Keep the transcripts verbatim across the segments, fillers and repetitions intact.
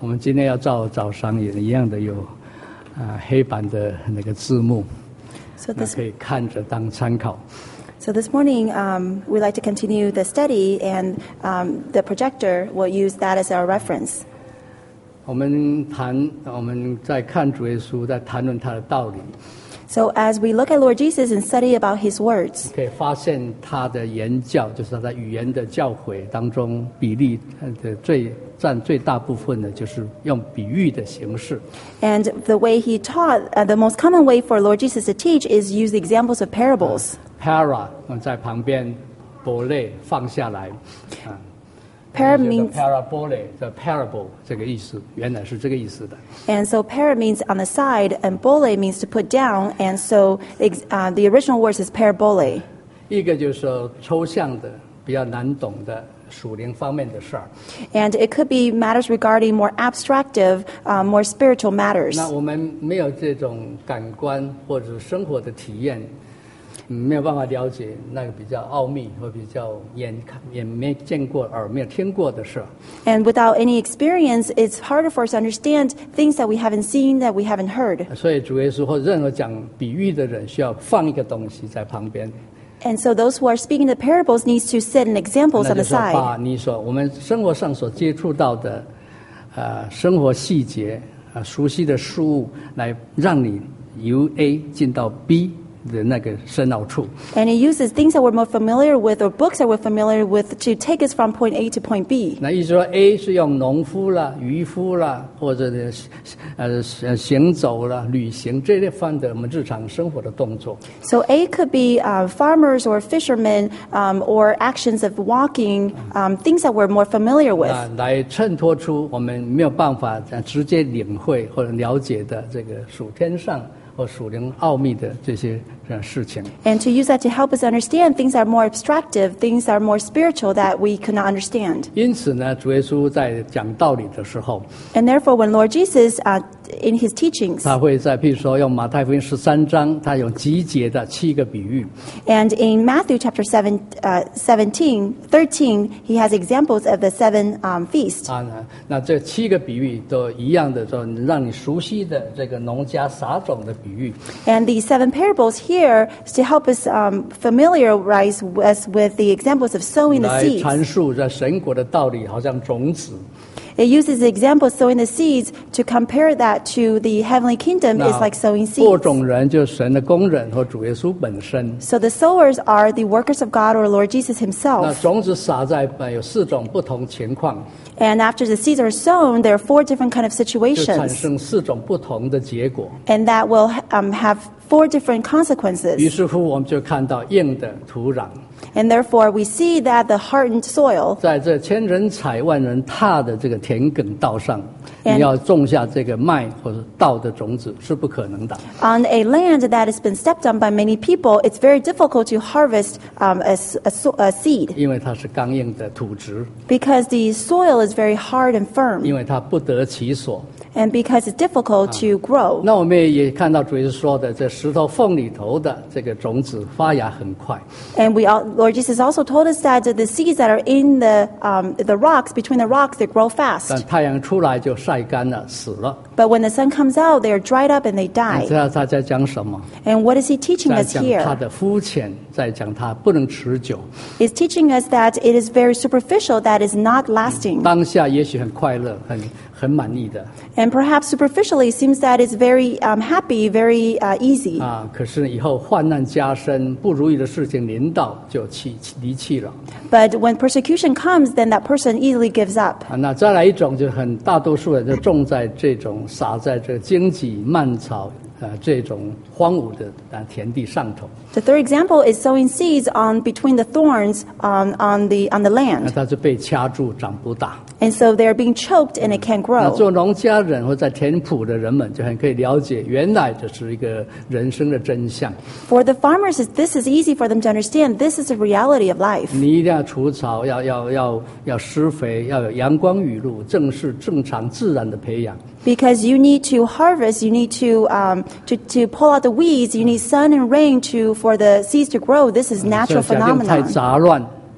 我们今天要照早上也一样的有啊、呃、黑板的那个字幕， So this, 可以看着当参考。 so this morning, um, we'd like to continue the study, and um, the projector will use that as our reference. 我们谈，我们在看主耶稣，在谈论他的道理。 So as we look at Lord Jesus and study about His words, 可以发现他的言教，就是他在语言的教诲当中，比例的最占最大部分的，就是用比喻的形式。 and the way He taught, uh, the most common way for Lord Jesus to teach is use the examples of parables. Para 我们在旁边，伯类放下来，啊。 Para means parabole 的 parable 这个意思，原来是这个意思的。 And so para means on the side, and bole means to put down, and so uh, the original word is parabole. 一个就是说抽象的、比较难懂的属灵方面的事儿。 And it could be matters regarding more abstractive, uh, more spiritual matters. 那我们没有这种感官或者生活的体验，没有办法了解那个比较奥秘或比较眼看也没见过、耳没有听过的事。 And without any experience, it's harder for us to understand things that we haven't seen, that we haven't heard. 所以主耶稣或者任何讲比喻的人，需要放一个东西在旁边。 And so those who are speaking the parables needs to set an examples 那 on 就 the 是把 side. 你所我们生活上所接触到的，呃，生活细节啊、呃，熟悉的事物，来让你由 A 进到 B 的那个深奥处。 And it uses things that we're more familiar with, or books that we're familiar with, to take us from point A to point B. 那意思说 A 是用农夫啦、渔夫啦，或者呃行走啦、旅行这类方的我们日常生活的动作。 So A could be uh, farmers or fishermen, um, or actions of walking, um, things that we're more familiar with. 啊，来衬托出我们没有办法直接领会或者了解的这个属天上或属灵奥秘的这些事情。 And to use that to help us understand things that are more abstractive, things that are more spiritual that we could not understand. 因此呢，主耶稣在讲道理的时候， And therefore, when Lord Jesus, uh, in His teachings, 他会在譬如说用马太福音十三章，他有集结的七个比喻。 and in Matthew chapter seven, uh, seventeen, thirteen, He has examples of the seven um, feasts. 啊，那这七个比喻都一样的，说让你熟悉的这个农家撒种的比喻。 And the seven parables here is to help us um, familiarize us with the examples of sowing the 来 seeds. 阐述这神国的道理，好像种子。 It uses the example of sowing the seeds to compare that to the heavenly kingdom is like sowing 播 seeds. 种人就是神的工人和主耶稣本身。 So the sowers are the workers of God or Lord Jesus 那 Himself. 种子撒在呃有四种不同情况， And after the seeds are sown, there are four different kind of 就产 situations. 生四种不同的结果。 And that will um, have four different 于 consequences. 是乎，我们就看到硬的土壤， And therefore, we see that the hardened soil, 在这千人踩万人踏的这个田埂道上， And- 你要种下这个麦或者稻的种子是不可能的。 on a land that has been stepped on by many people, it's very difficult to harvest um, a, s- a so- a seed 因为它是刚硬的土质， because the soil is very hard and 因 firm, 为它不得其所。 and because it's difficult to grow. 那我们也看到主耶稣说的，这石头缝里头的这个种子发芽很快， And we, all, Lord Jesus also told us that the seeds that are in the um, the rocks, between the rocks, they grow 但 fast. 太阳出来就晒干了，死了。 But when the sun comes out, they are dried up and they 你 die. 知道他在讲什么？ And what is He teaching 在 us 讲他 here? 的肤浅，在讲他不能持久。 Is teaching us that it is very superficial, that is not lasting. 当下也许很快乐，很很满意的 And perhaps superficially, it seems that it's very um, happy, very uh, easy. 啊，可是以后患难加深，不如意的事情临到，就弃离弃了 But when persecution comes, then that person easily gives up. 啊。那再来一种，就很大多数人就种在这种撒在这荆棘蔓草呃这种荒芜的啊田地上头， The third example is sowing seeds on between the thorns on, on the on the 那 land. 它就被掐住，长不大。 And so they're being choked and it can't 那 grow. 做农家人或在田圃的人们就很可以了解，原来这是一个人生的真相。 For the farmers, this is easy for them to understand. This is the reality of life. 你一定要除草，要要要要施肥，要有阳光雨露，正是正常自然的培养。 Because you need to harvest, you need to, um, to to pull out the weeds, you need sun and rain to for the seeds to grow. This is 所以 natural 假定太 phenomenon. 杂乱，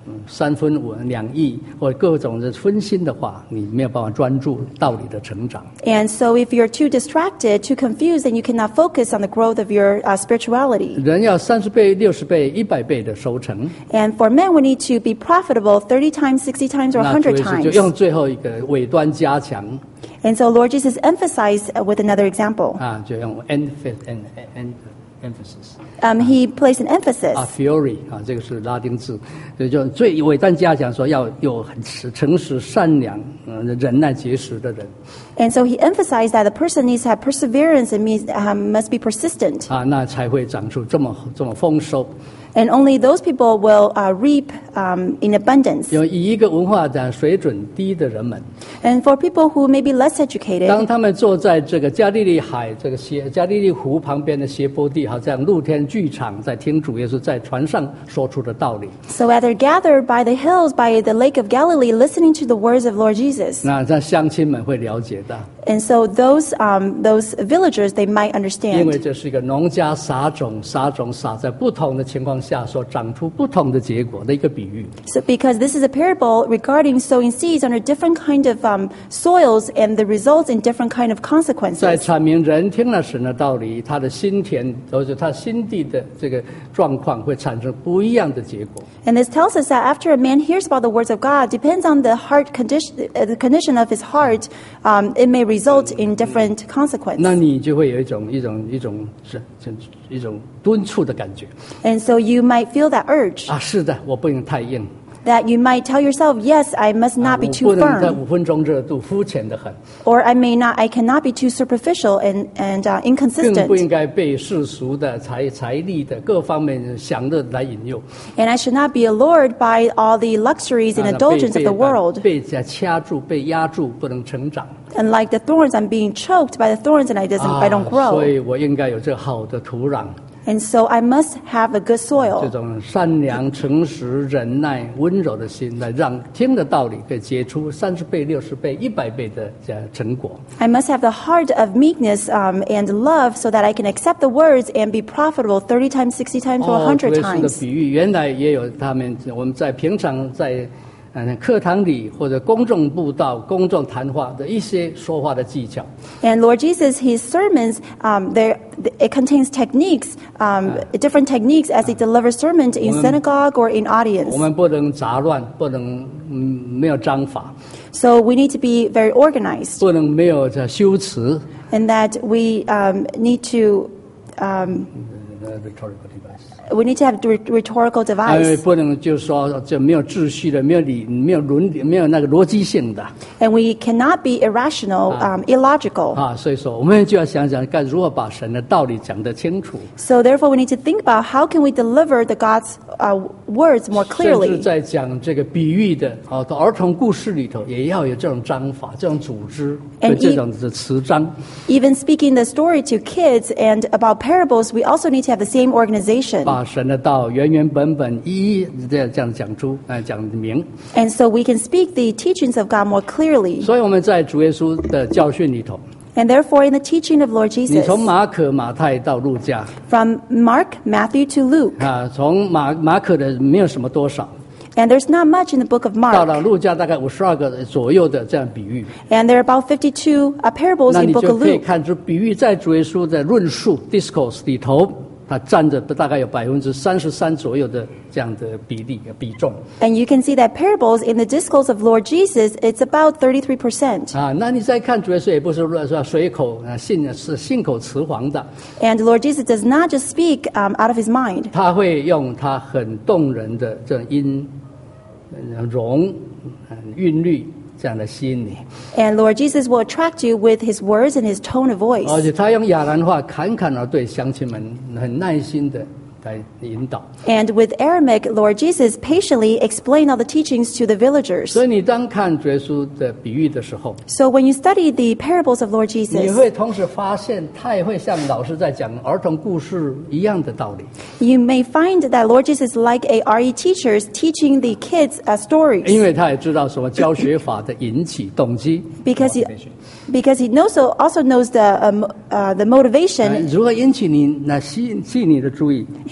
嗯三分五两亿或各种的分心的话，你没有办法专注道理的成长。 And so if you're too distracted, too confused, then you cannot focus on the growth of your uh, spirituality. 人要三十倍、六十倍、一百倍的收成， And for men, we need to be profitable thirty times, sixty times, or 那 one 主 hundred 耶稣就 times. 用最后一个尾端加强 And so Lord Jesus emphasized uh, with another example. 啊，就用 emphasis emphasis Um, he placed an emphasis. 啊 fury 啊，这个是拉丁字，所以就最尾端加强说要有很诚实、善良、嗯、忍耐、节食的人 And so he emphasized that the person needs to have perseverance and means, um, must be persistent. 啊，那才会长出这么这么丰收。 And only those people will uh, reap um, in abundance. 有以一个文化的水准低的人们， And for people who may be less 当 educated, 他们坐在这个加利利海这个斜加利利湖旁边的斜坡地，好像露天剧场，在听主耶稣在船上说出的道理。 so as they're gathered by the hills by the Lake of Galilee, listening to the words of Lord Jesus. 那这乡亲们会了解的， And so those um, those villagers, they might 因为 understand. 这是一个农家撒种，撒种撒在不同的情况下所长出不同的结果的一个比喻。 So because this is a parable regarding sowing seeds under different kind of um, soils and the results in different kind of 在 consequences. 阐明人听了神的道理，他的心田或者他心地的这个状况会产生不一样的结果。 And this tells us that after a man hears about the words of God, depends on the heart condition, uh, the condition of his heart, um, it may result in different 那 consequences. 你就会有一种一种一种是是一种敦促的感觉 And so you might feel that urge 啊！是的，我不能太硬， that you might tell yourself, yes, I must 啊 not be 我 too 不能在 firm, 五分钟热度肤浅的很， or I may not, I cannot be too superficial and, and uh, 更不应 inconsistent. 该被世俗的财财力的各方面享乐来引诱， And I should not be allured by all the luxuries and 啊 indulgence 被 of the 被 world. 被掐住、被压住，不能成长。 And like the thorns, I'm being choked by the thorns and I, doesn't, 啊 I don't 所 grow. 以我应该有这个好的土壤， And so I must have a good 这 soil. 种善良、诚实、忍耐、温柔的心，来让听的道理可以结出三十倍、六十倍、一百倍的这成果。 I must have the heart of meekness um, and love so that I can accept the words and be profitable thirty times, sixty times, or 哦， one 主 hundred 耶稣的 times. 比喻原来也有他们，我们在平常在嗯课堂里或者公众布道、公众谈话的一些说话的技巧。 And Lord Jesus, his sermons, um, there it contains techniques, um, different techniques as he delivers sermons in synagogue or in 我 audience. 们不能杂乱，不能嗯没有章法， So we need to be very organized, 不能没有这修辞。 and that we um, need to um, rhetorical device we need to have a rhetorical 哎， device, 不能就是说这没有秩序的，没有理，没有伦理，没有那个逻辑性的 and we cannot be irrational, um, illogical. 啊。所以说，我们就要想想该如何把神的道理讲得清楚。 So therefore, we need to think about how can we deliver the God's uh, words more 甚至 clearly. 在讲这个比喻的啊，的儿童故事里头，也要有这种章法、这种组织 And 和这种的词章。 Even speaking the story to kids and about parables, we also need to have the same organization. 把神的道原原本本一一这样这样讲出，呃，讲明。 And so we can speak the teachings of God more clearly. 所以我们在主耶稣的教训里头， And therefore, in the teaching of Lord 你 Jesus, 从马可、马太到路加 from Mark, Matthew to Luke, 啊，从马马可的没有什么多少， and there's not much in the book of 到了 Mark, 路加大概五十二个左右的这样比喻， and there are about fifty-two uh, parables 那 in 你 book 就 of 可以 Luke. 看出比喻在主耶稣的论述 discourse 里头，它占着大概有百分之三十三左右的这样的比例比重 And you can see that parables in the discourse of Lord Jesus, it's about thirty-three percent. 啊。那你再看主耶稣也不是乱说随口啊信是信口雌黄的， And Lord Jesus does not just speak um, out of his mind. 他会用他很动人的这种音、呃容、呃韵律这样的吸引你， And Lord Jesus will attract you with his words and his tone of 而 voice. 且他用亚兰话侃侃而对乡亲们很耐心的来引导。 And with Aramaic, Lord Jesus patiently explained all the teachings to the villagers. 所以你当看主耶稣的比喻的时候， So when you study the parables of Lord 你 Jesus, 会同时发现他也会像老师在讲儿童故事一样的道理， you may find that Lord Jesus, like a R E teachers, teaching the kids uh, 因 stories 为他也知道什么教学法的引起动机。 because he, because he knows so, also knows the, um, uh, the 呃 motivation. 如何引起你那吸引吸引你的注意？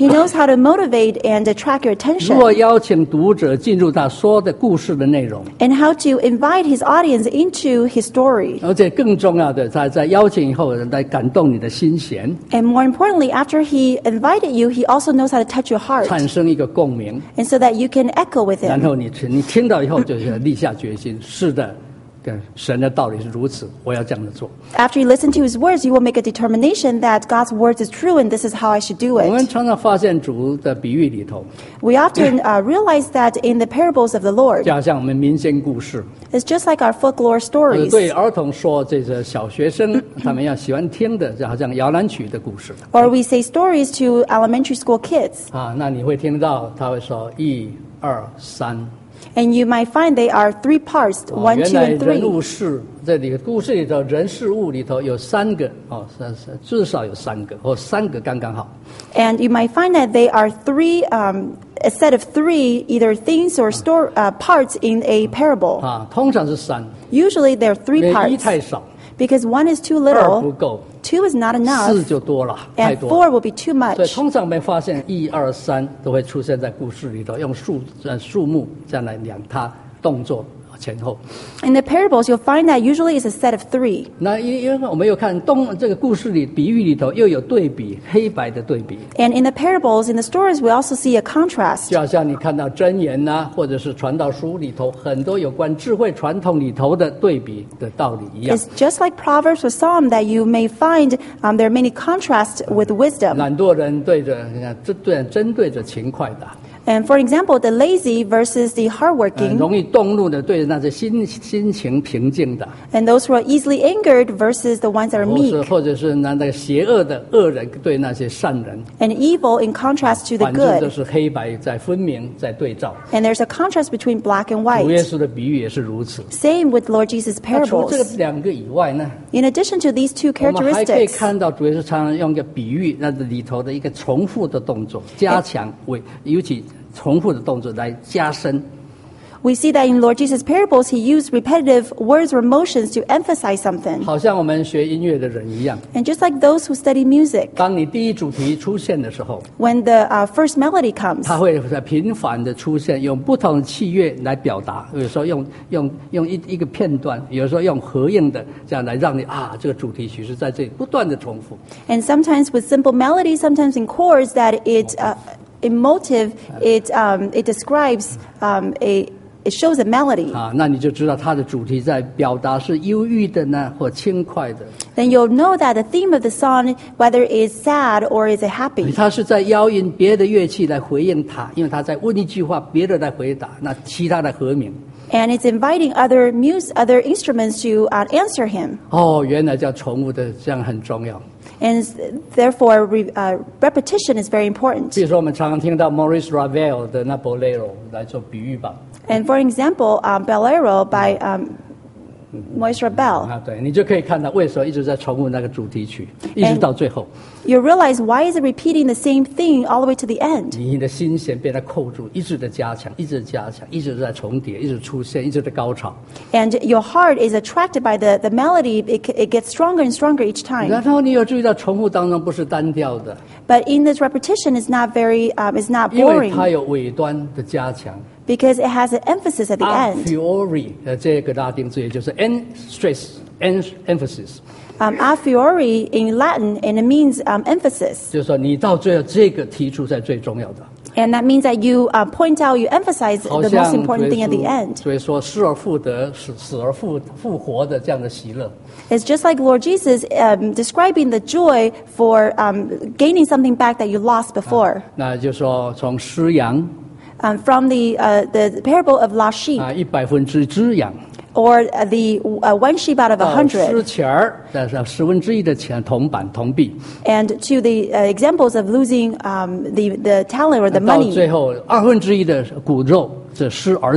He knows how to motivate and attract your 如何 attention, 邀请读者进入他说的故事的内容， and how to invite his audience into his story. 而且更重要的，他在邀请以后来感动你的心弦， And more importantly, after he invited you, he also knows how to touch your heart, 产生一个共鸣， and so that you can echo with 然 him. 后你你听到以后就是立下决心，是的，对神的道理是如此，我要这样的做。 After you listen to his words, you will make a determination that God's words is true and this is how I should do 我们 it. 常常发现主的比喻里头， We often uh, realize that in the parables of the Lord, 就好像我们民间故事， it's just like our folklore 或者 stories. 对儿童说，这些小学生他们要喜欢听的，就好像摇篮曲的故事 Or we say stories to elementary school kids. 啊。那你会听到他会说一二三。 And you might find they are three parts, 哦 one, 原 two, 来 and 人 three. 物事这里故事里头，人事物里头有三个哦，三三至少有三个，或三个刚刚好。 And you might find that they are three, um, a set of three, either things or store, uh, parts in a parable. 啊，通常是三， Usually there are 因 three 为一 parts 太少， because one is too 二不 little, 够， two is not 四 enough, 就多了，太 and 多 four 了。 will be too 所以 much. 通常我们发现一二三都会出现在故事里头，用数呃数目这样来量它动作前后。 In the parables, you'll find that usually it's a set of three. 那因因为我们有看东这个故事里比喻里头又有对比，黑白的对比， And in the parables, in the stories, we also see a contrast. 就好像你看到箴言呐、或者是传道书里头很多有关智慧传统里头的对比的道理一样。 It's just like Proverbs or Psalm that you may find um, there are many contrasts with wisdom. 懒惰人对着你看针对针对着勤快的， And for example, the lazy versus the 嗯 hardworking, 容易动怒的对着那些心心情平静的， and those who are easily angered versus the ones that are 或是 meek, 或者是那那个邪恶的恶人对那些善人， and evil in contrast to the 反正都 good. 是黑白在分明在对照。 And there's a contrast between black and 主耶 white. 稣的比喻也是如此。 Same with Lord Jesus' 那除这个 parables. 两个以外呢， In addition to these two 我们还可以 characteristics, 看到主耶稣常常用一个比喻，那里头的一个重复的动作，加强为尤其重复的动作来加深。 we see that in Lord Jesus' parables, he used repetitive words or motions to emphasize something. 好像我们学音乐的人一样， And just like those who study music, 当你第一主题出现的时候， when the uh, first melody comes, 它会在频繁的出现，用不同的器乐来表达，有时候用用用一一个片段，有时候用合应的，这样来让你啊，这个主题曲是在这里不断的重复。 and sometimes with simple melodies, sometimes in chords that it, uh, in motive, it, um, it describes um, a, it shows a melody. 啊，那你就知道它的主题在表达是忧郁的呢，或轻快的。 Then you'll know that the theme of the song, whether it's sad or is it happy, 它是在邀引别的乐器来回应它，因为它在问一句话，别的来回答，那其他的和鸣。 and it's inviting other mus- other instruments to uh, answer him. 哦，原来叫重复的，这样很重要。 And s- therefore, re- uh, repetition is very important. 比如说，我们常常听到 Maurice Ravel 的那 Bolero 来做比喻吧。 And for example, um, Bolero by um, Maurice Ravel, 啊，对，你就可以看到为什么一直在重复那个主题曲，一直到最后， you realize why is it repeating the same thing all the way to the end? 你的心弦被它扣住，一直的加强，一直地加强，一直在重叠，一直出现，一直的高潮。 And your heart is attracted by the, the melody. It, it gets stronger and stronger each time. 然后你有注意到重复当中不是单调的， But in this repetition, it's not very, um, it's not 因为它 boring 有尾端的加强。 because it has an emphasis at the a end. priori 的这个拉丁字也就是 en stress en emphasis， Um, a priori in Latin, and it means um, emphasis. 就是说你到最后这个提出才最重要的。 And that means that you uh, point out, you emphasize 好 the 像 most important thing at the end. 所以说失而复得、死死而复复活的这样的喜乐。 It's just like Lord Jesus um, describing the joy for um, gaining something back that you lost before. 那就说从失羊 Um, from the, uh, the parable of lost sheep, 啊，一百分之只羊， or uh, the uh, one sheep out of a 到失 hundred, 钱儿，但是十分之一的钱铜板铜币， and to the uh, examples of losing um, the, the talent or the 到 money, 最后二分之一的骨肉，这失儿子。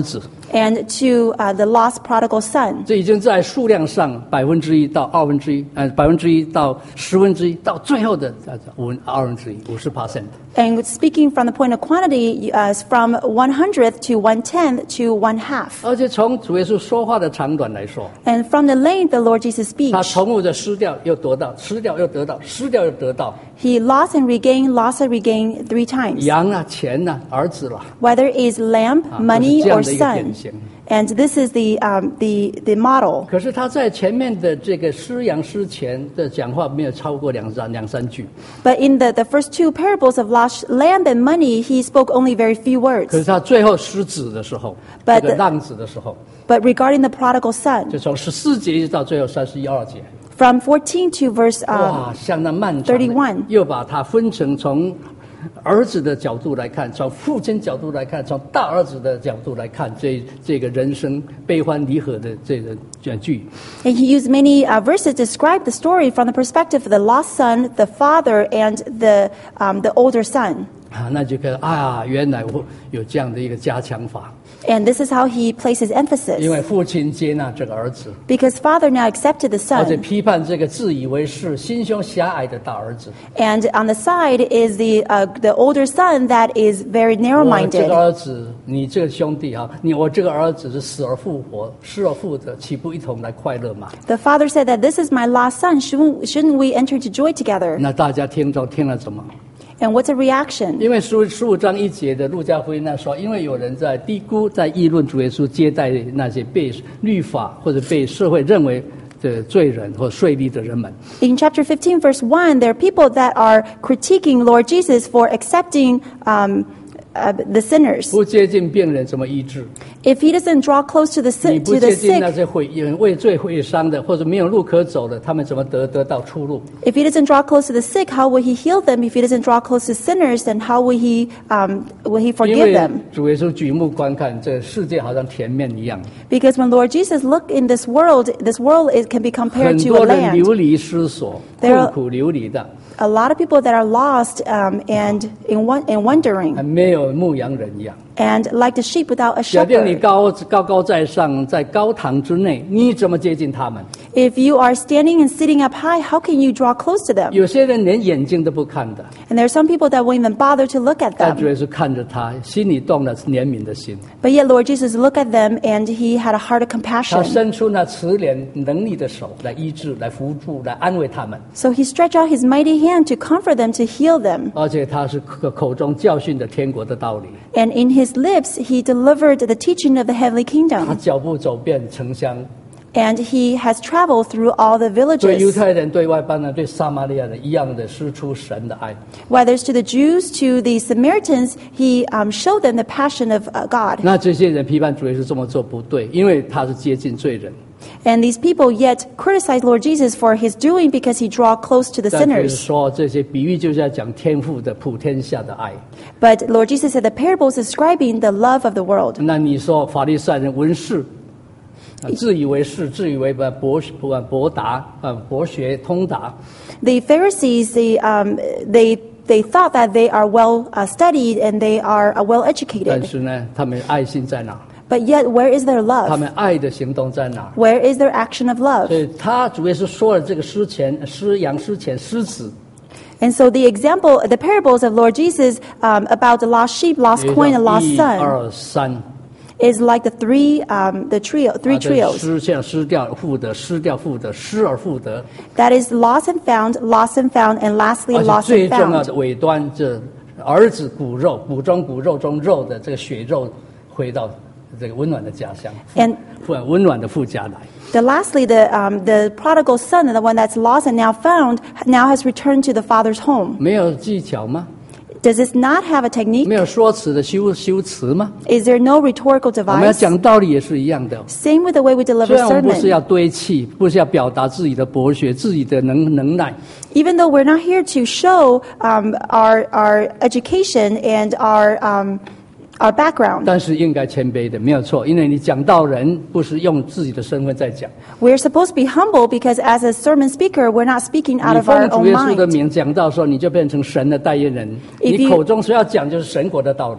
and to uh, the lost prodigal son. 这已经在数量上百分之一到二分之一，呃，百分之一到十分之一，到最后的呃五二分之一，五十 percent。 And speaking from the point of quantity, uh, from one hundredth to one tenth to one half. 而且从主耶稣说话的长短来说， And from the length the Lord Jesus 他 speaks, 重复着失掉又得到，失掉又得到，失掉又得到， he lost and regained, lost and regained three times. 羊啊、钱啊、儿子啦， Whether it is lamb, 啊， money, 都是这样 or 的一个典 son. 型。 And this is the, um, the, the model. 可是他在前面的这个失羊失钱的讲话没有超过两三两三句， But in the, the first two parables of lost lamb and money, he spoke only very few 可 words. 是他最后失子的时候， But 这个 the- 浪子的时候， But regarding the prodigal son, 就从十四节一直到最后三十一二节， from fourteen to verse um, 哇，相当漫长的。 thirty-one 又把它分成从儿子的角度来看，从父亲角度来看，从大儿子的角度来看，这这个人生悲欢离合的这个卷句。 and he used many uh, verses to describe the story from the perspective of the lost son, the father, and the, um, the older son. 啊，那就可以啊，原来我有这样的一个加强法， And this is how he places 因 emphasis. 为父亲接纳这个儿子， Because father now accepted the 而且 son. 批判这个自以为是、心胸狭隘的大儿子。 And on the side is the, uh, the older son that is very 我这 narrow-minded. 个儿子，你这个兄弟啊，你我这个儿子是死而复活、失而复得，岂不一同来快乐吗？ The father said that this is my lost son. Shouldn't, shouldn't we enter into joy together? 那大家听着听了怎么？ And what's a reaction? 因为十十五章一节的路加福音那说，因为有人在低估、在议论主耶稣接待那些被律法或者被社会认为的罪人或税吏的人们。 In chapter fifteen, verse one, there are people that are critiquing Lord Jesus for accepting um, uh, the sinners. 不接近病人怎么医治？ If he doesn't draw close to the 你 sick, 不 to the 接近那 sick, 些毁为罪毁伤的，或者没有路可走的，他们怎么得得到出路？ if he doesn't draw close to the sick, how will he heal them? If he doesn't draw close to sinners, then how will he um, will he 因 forgive 为 them? 主耶稣举目观看，这个世界好像田面一样， Because when Lord Jesus looked in this world, this world is, can be 很 compared to 多 a 人流 land. 离失所、 There are- 痛苦流离的， A lot of people that are lost um, and in, won- in 还 wondering, 没有牧羊人一样。 and like the sheep without a 假定你 shepherd. 高高高在上，在高堂之内，你怎么接近他们？ If you are standing and sitting up high, how can you draw close to them? 有些人连眼睛都不看的， And there are some people that won't even bother to look at 但主 them. 耶稣看着他，心里动了怜悯的心， But yet Lord Jesus looked at them and he had a heart of 他 compassion. 伸出那慈怜能力的手来医治、来扶助、来安慰他们， So he stretched out his mighty hand to comfort them, to heal them. 而且他是口口中教训的天国的道理。 And in his lips, he delivered the teaching of the heavenly 他 kingdom. 脚步走遍城乡， And he has traveled through all the 对犹 villages. 太人、对外邦人、对撒玛利亚人一样的施出神的爱。 Whether it's to the Jews, to the Samaritans, he um, showed them the passion of uh, God. 那这些人批判主耶稣这么做不对，因为他是接近罪人。 And these people yet criticize Lord Jesus for his doing because he draw close to the 但就是 sinners. 说，这些比喻就是要讲天父的普天下的爱。 But Lord Jesus said the parables describing the love of the world. 那你说法利赛人文士，啊自以为是，自以为博博博博达啊博学通达， The Pharisees, they, um, they, they thought that they are well uh, studied and they are uh, well 但 educated. 是呢，他们爱心在哪？ But yet, where is their 他 love? 们爱的行动在哪？ Where is their action of love? 所以他主耶稣说了这个失钱、失羊、失钱、失子， And so the example, the parables of Lord Jesus um, about the lost sheep, lost 有 coin, and 一 lost son 二三， is like the three, um, the trio, 啊 three 这 trios. 失掉、失掉、复得、失掉、复得、失而复得， That is lost and found, lost and found, and lastly 而且 lost 最 and 重要 found. 的尾端，这儿子骨肉、骨中骨肉中肉的这个血肉，回到这个温暖的家乡， And 父温暖的父家来。 the lastly, the, um, the prodigal son, the one that's lost and now found, now has returned to the father's home. 没有技巧吗？ Does this not have a technique? 没有说辞的修修辞吗？ Is there no rhetorical 我们要 device? 讲道理也是一样的。 Same with the way we 虽 deliver 然我们不是 sermon. 要堆砌，不是要表达自己的博学、自己的能能耐， Even though we're not here to show um, our, our education and our, um, our background, 但是应该谦卑的，没有错。因为你讲道人不是用自己的身份在讲， we're supposed to be humble because as a sermon speaker, we're not speaking out 你 of our 奉主 own 耶稣的 mind. 名讲道的时候，你就变成神的代言人。 If 你 you- 口中所要讲就是神国的道理。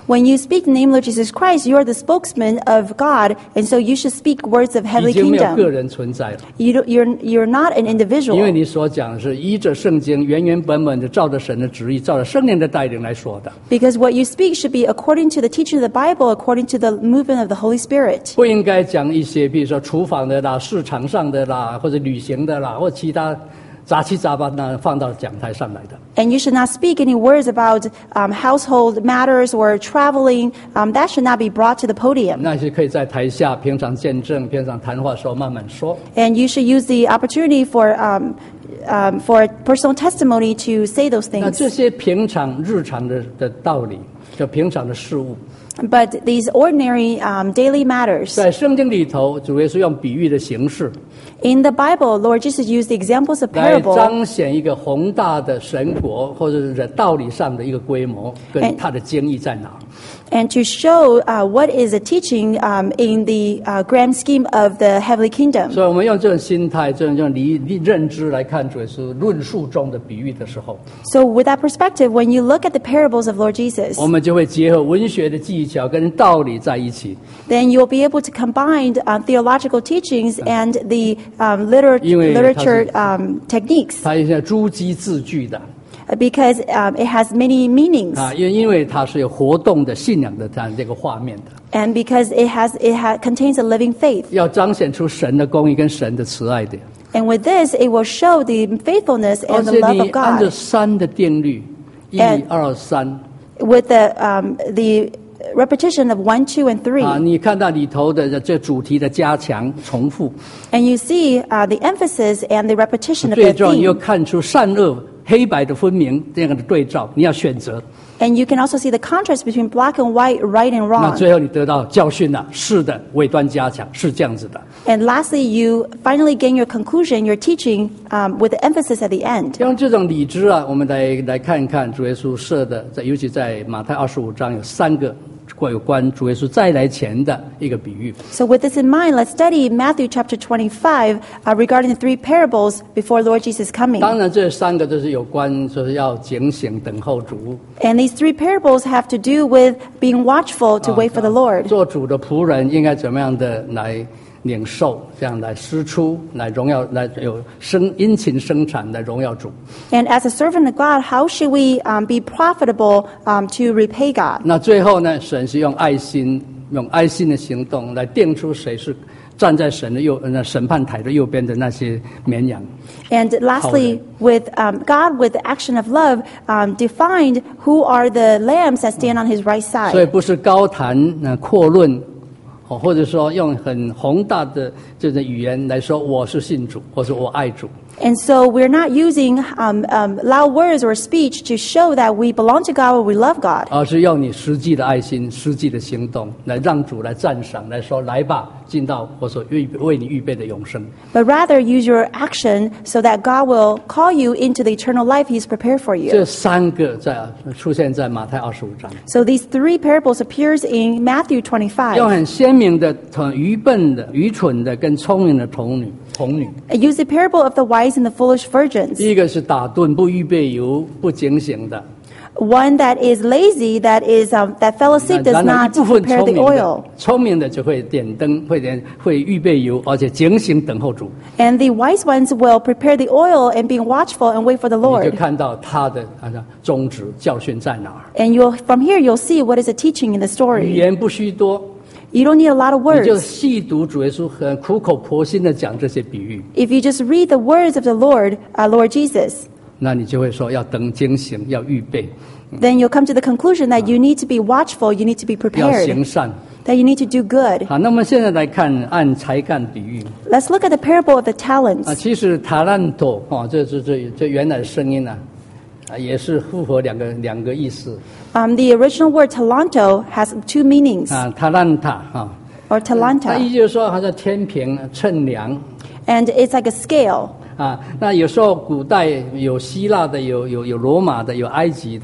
When you speak the name of Jesus Christ, you are the spokesman of God, and so you should speak words of 已 heavenly 经没有个 kingdom. 人存在了， You don't, you're, you're not an 因为 individual 你所讲的是依着圣经原原本本的照着神的旨意，照着圣灵的带领来说的， because what you speak should be according to the teaching of the Bible, according to the movement of the Holy Spirit. 不应该讲一些比如说厨房的啦、市场上的啦，或者旅行的啦，或其他杂七杂八呢放到讲台上来的。 And you should not speak any words about um, household matters or traveling. Um, that should not be brought to the podium. 那些可以在台下平常见证、平常谈话的时候慢慢说。 And you should use the opportunity for um, um, for personal testimony to say those 那 things. 这些平常日常的的道理，就平常的事物， But these ordinary um, daily matters, 在圣经里头，主耶稣用比喻的形式 in the Bible, Lord Jesus used the examples of 来 parable 彰显一个宏大的神国，或者是在道理上的一个规模，跟哎它的精义在哪。 and to show uh, what is a teaching um, in the uh, grand scheme of the heavenly kingdom. 所以，我们用这种心态、这种这种理理认知来看主耶稣论述中的比喻的时候， So with that perspective, when you look at the parables of Lord Jesus, 我们就会结合文学的技巧跟道理在一起。 then you'll be able to combine uh, theological teachings and the um, liter- 因为它是- literature um, techniques 它有些珠玑字句的 uh, because um, it has many meanings 啊，因因为它是有活动的信仰的这样这个画面的， and because it has it ha- contains a living faith. 要彰显出神的公义跟神的慈爱的。 And with this, it will show the faithfulness 而 and the 且 love 你 of 按照 God 三的定律，一 And- 二三 with the um, the repetition of one, two, and three. 啊，你看到里头的这主题的加强重复， And you see uh, the emphasis and the repetition of 最 the 重要你又 theme. 看出善恶黑白的分明这样的对照，你要选择。 And you can also see the contrast between black and white, right and 那 wrong. 最后你得到教训了，是的，尾端加强是这样子的。 And lastly, you finally gain your conclusion, your teaching, um, with the emphasis at the end. 用这种理智啊，我们来来看一看主耶稣设的，在尤其在马太二十五章有三个有关主耶稣再来前的一个比喻。 So with this in mind, let's study Matthew chapter twenty-five uh, regarding the three parables before Lord Jesus' coming. 当然，这三个都是有关，就是要警醒等候主。 And these three parables have to do with being watchful to wait for the Lord. 做主的仆人应该怎么样的来领受，这样来施出，来荣耀，来有生殷勤生产，来荣耀主。 And as a servant of God, how should we um, be profitable um, to repay God? 那最后呢，神是用爱心，用爱心的行动来定出谁是站在神的右那审判台的右边的那些绵羊。 And lastly, with um, God, with the action of love, um, defined who are the lambs that stand on His right 所以 side. 不是高谈那阔论，哦，或者说用很宏大的这种语言来说我是信主，或者我爱主。 And so we're not using um, um, loud words or speech to show that we belong to God or we love God. 而是用你实际的爱心、实际的行动来让主来赞赏，来说来吧，进到我所预为你预备的永生。 But rather use your action so that God will call you into the eternal life He's prepared for 这 you. 三个在出现在马太二十五章， So these three parables appears in Matthew 用 twenty-five. 很鲜明的、很愚笨的、愚蠢的跟聪明的童女。童女， Use the parable of the wise and the foolish virgins. 一个是打盹不预备油、不警醒的， One that is lazy, that is um, that fell asleep, does 然后一 not 部分 prepare 聪 the 明的 oil.， 聪明的就会点灯，会点会预备油，而且警醒等候主。 And the wise ones will prepare the oil and be watchful and wait for the 你就 Lord. 看到他的啊宗旨教训在哪儿。 And you'll from here you'll see what is the teaching in the 语 story. 言不需多， You don't need a lot of 你就 words. 细读主耶稣很苦口婆心的讲这些比喻， If you just read the words of the Lord, uh, Lord Jesus, 那你就会说要等警醒，要预备， then you'll come to the conclusion that you need to be watchful, you need to be 要行 prepared, 善。 that you need to do good. 好，那么现在来看按才干比喻 Let's look at the parable of the 啊， talents. 其实塔兰托哦，这这这这原来的声音呢、啊，也是符合两个两个意思 Um, the original word talento has two meanings, 啊，塔兰塔啊， or 它 talanta, 意思就是说它叫天平称量。 and it's like a scale. 啊，那有时候古代有希腊的，有有有罗马的，有埃及的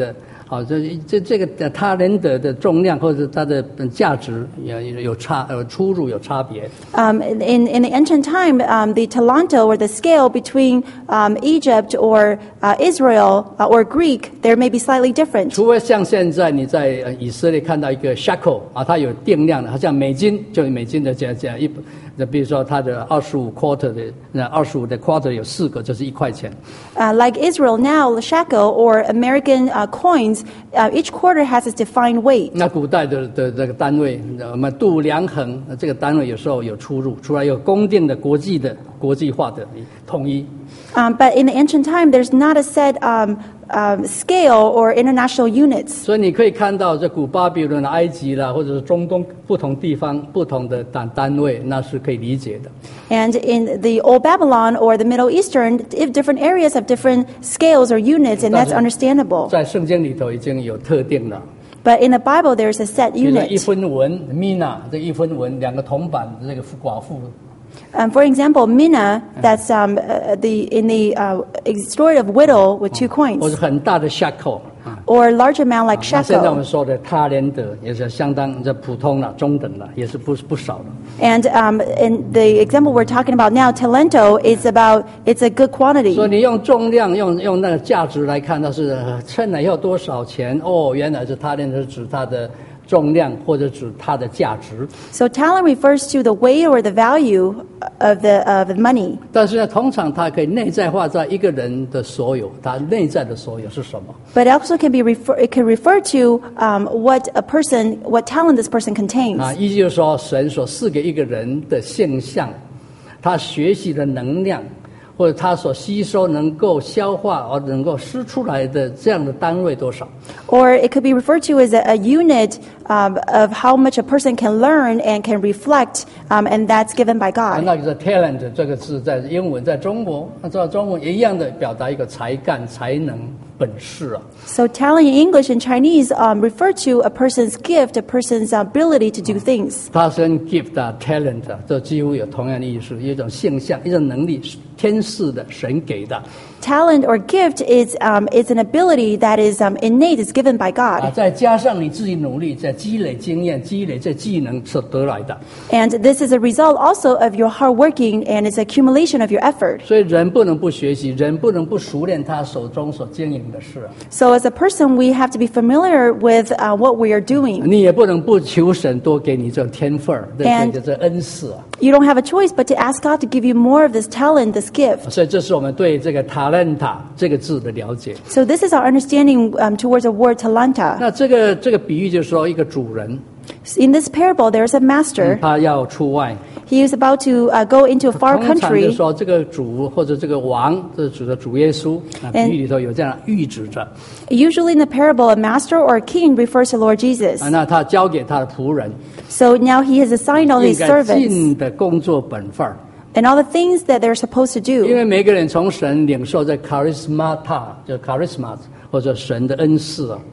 好，这这这个他人的的重量或者它的价值有有差呃出入有差别。 Um, in, in the ancient time, um, the talento or the scale between um, Egypt or uh, Israel uh, or Greek, there may be slightly different. 除非像现在你在呃以色列看到一个 shekel 啊，它有定量的，好像美金就美金的这这一，那比如说它的二十五 quarter 的那二十五的 quarter 有四个，就是一块钱。 Uh, like Israel now, the shekel or American uh, coins, uh, each quarter has its defined weight. 那古代的的这个单位，我们度量衡这个单位有时候有出入，除了有公定的国际的国际化的统一。 Um, but in the ancient time, there's not a set um, um, scale or international units. 所以你可以看到，这古巴比伦、埃及啦，或者是中东不同地方不同的单单位，那是可以理解的。 And in the Old Babylon or the Middle Eastern, if different areas have different scales or units, and that's understandable. 在圣经里头已经有特定了。 But in the Bible, there's a set 比如说 unit. 一分文 mina 这一分文两个铜板，这个寡妇。 Um, for example, mina, that's um, uh, the in the uh, story of widow with two 或 coins, 者很大的 shekel。 or large amount like 那现在我们 shekel. 说的他连德也是相当这普通了、中等了，也是不不少了。 And um, in the example we're talking about now, talento, is about, it's a good 所以 quantity. 你用重量、用用那个价值来看，它是呃称了要多少钱？哦，原来是他连德是指它的重量或者指它的价值。 So talent refers to the weight or the value of the of the money. 但是呢，通常它可以内在化在一个人的所有，他内在的所有是什么？ But it also can be refer, it can refer to um, what a person, what talent this person contains. 啊，意思就是说，神所赐给一个人的现象，他学习的能量，或者他所吸收、能够消化而能够施出来的这样的单位多少？ Or it could be referred to as a, a unit um, of how much a person can learn and can reflect, um, and that's given by 啊 God. 那个 talent 这个字在英文，在中国，按照中文也一样的表达一个才干、才能、本事啊。 So talent in English and Chinese um, refer to a person's gift, a person's ability to do things. 它跟 gift 啊、talent 啊，这几乎有同样的意思，一种现象、一种能力，天赐的、神给的。 Talent or gift is um, is an ability that is um, innate, is given by 啊， God. 再加上你自己努力，再积累经验、积累这技能所得来的。 And this is a result also of your hard working, and it's accumulation of your effort. 所以人不能不学习，人不能不熟练他手中所经营的事啊。 So as a person, we have to be familiar with uh, what we are doing. 你也不能不求神多给你这种天分儿，这 And- 这这恩赐啊。 You don't have a choice but to ask God to give you more of this talent, this gift. 所以这是我们对这个 talenta 这个字的了解。 So this is our understanding um, towards the word talenta. 那这个这个比喻就是说，一个主人 In this parable, there's a master. 他要出外， He is about to uh, go into a far 通常就 country. 说这个主或者这个王，这指的主耶稣啊。 And- 比喻里头有这样预指着 Usually in the parable, a master or a king refers to Lord Jesus. 啊，那他交给他的仆人， So now he has assigned all 应 these 该 servants 尽的工作本分儿。 and all the things that they're supposed to 因 do. 为每个人从神领受这 charismata， 就 charisma 或者神的恩赐啊。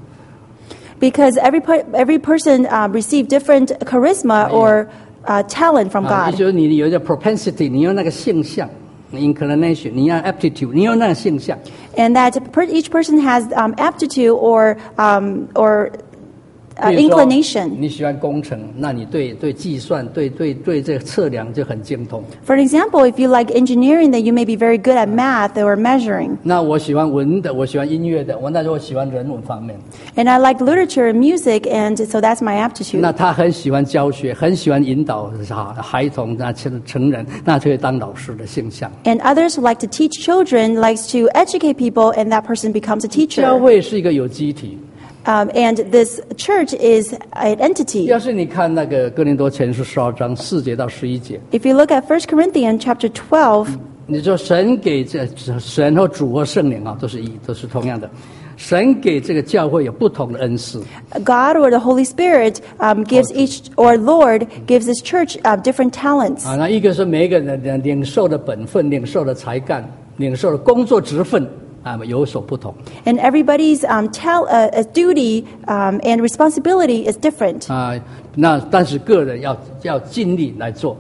Because every per- every person uh, received different charisma or uh, talent from 啊，也 God. 就是你有一个 propensity， 你有那个性向 inclination， 你要 aptitude， 你有那个性向。 And that per- each person has um, aptitude or um, or uh, 比如说 inclination. 你喜欢工程，那你对对计算、对对对这个测量就很精通。 For an example, if you like engineering, then you may be very good at math or measuring. 那我喜欢文的，我喜欢音乐的，我那就我喜欢人文方面。 And I like literature and music, and so that's my 那 aptitude. 他很喜欢教学，很喜欢引导孩孩童、那成成人，那就会当老师的形象。 And others who like to teach children, likes to educate people, and that person becomes a 教 teacher. 会是一个有机体。 Um, and this church is an entity. 要是你看那个哥林多前书十二章四节到十一节， If you look at First Corinthians chapter twelve, 你说神给这神和主和圣灵啊，都是一，都是同样的。神给这个教会有不同的恩赐， God or the Holy Spirit um, gives each, or Lord gives this church uh, different talents. 啊，那一个是每一个人的领受的本分、领受的才干、领受的工作职分啊有所不同 And everybody's um, tal- uh, uh, duty um, and responsibility is different. 啊。那但是个人要要尽力来做。